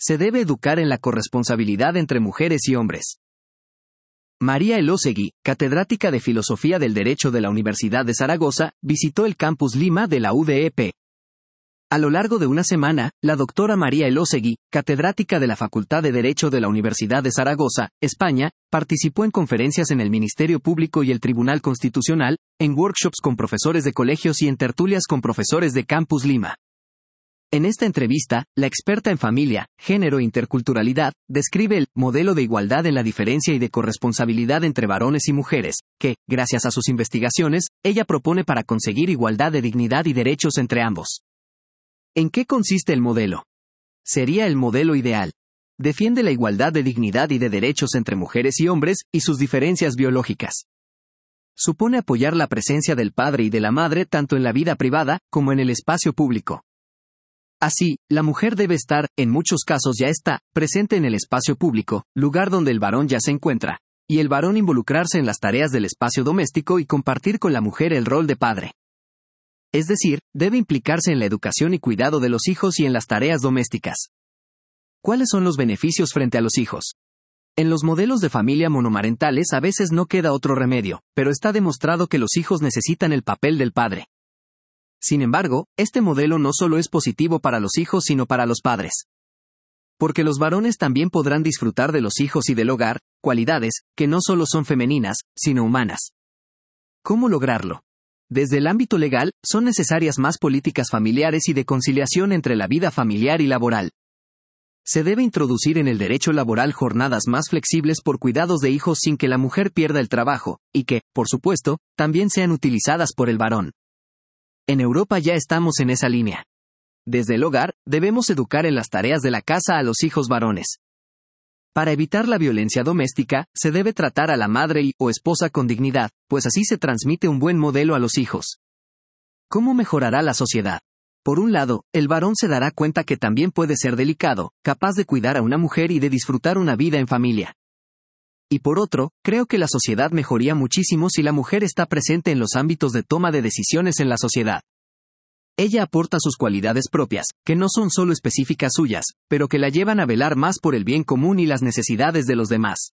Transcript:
Se debe educar en la corresponsabilidad entre mujeres y hombres. María Elósegui, catedrática de Filosofía del Derecho de la Universidad de Zaragoza, visitó el campus Lima de la UDEP. A lo largo de una semana, la doctora María Elósegui, catedrática de la Facultad de Derecho de la Universidad de Zaragoza, España, participó en conferencias en el Ministerio Público y el Tribunal Constitucional, en workshops con profesores de colegios y en tertulias con profesores de Campus Lima. En esta entrevista, la experta en familia, género e interculturalidad, describe el modelo de igualdad en la diferencia y de corresponsabilidad entre varones y mujeres, que, gracias a sus investigaciones, ella propone para conseguir igualdad de dignidad y derechos entre ambos. ¿En qué consiste el modelo? Sería el modelo ideal. Defiende la igualdad de dignidad y de derechos entre mujeres y hombres, y sus diferencias biológicas. Supone apoyar la presencia del padre y de la madre tanto en la vida privada, como en el espacio público. Así, la mujer debe estar, en muchos casos ya está, presente en el espacio público, lugar donde el varón ya se encuentra, y el varón involucrarse en las tareas del espacio doméstico y compartir con la mujer el rol de padre. Es decir, debe implicarse en la educación y cuidado de los hijos y en las tareas domésticas. ¿Cuáles son los beneficios frente a los hijos? En los modelos de familia monomarentales a veces no queda otro remedio, pero está demostrado que los hijos necesitan el papel del padre. Sin embargo, este modelo no solo es positivo para los hijos sino para los padres. Porque los varones también podrán disfrutar de los hijos y del hogar, cualidades, que no solo son femeninas, sino humanas. ¿Cómo lograrlo? Desde el ámbito legal, son necesarias más políticas familiares y de conciliación entre la vida familiar y laboral. Se debe introducir en el derecho laboral jornadas más flexibles por cuidados de hijos sin que la mujer pierda el trabajo, y que, por supuesto, también sean utilizadas por el varón. En Europa ya estamos en esa línea. Desde el hogar, debemos educar en las tareas de la casa a los hijos varones. Para evitar la violencia doméstica, se debe tratar a la madre o esposa con dignidad, pues así se transmite un buen modelo a los hijos. ¿Cómo mejorará la sociedad? Por un lado, el varón se dará cuenta que también puede ser delicado, capaz de cuidar a una mujer y de disfrutar una vida en familia. Y por otro, creo que la sociedad mejoraría muchísimo si la mujer está presente en los ámbitos de toma de decisiones en la sociedad. Ella aporta sus cualidades propias, que no son solo específicas suyas, pero que la llevan a velar más por el bien común y las necesidades de los demás.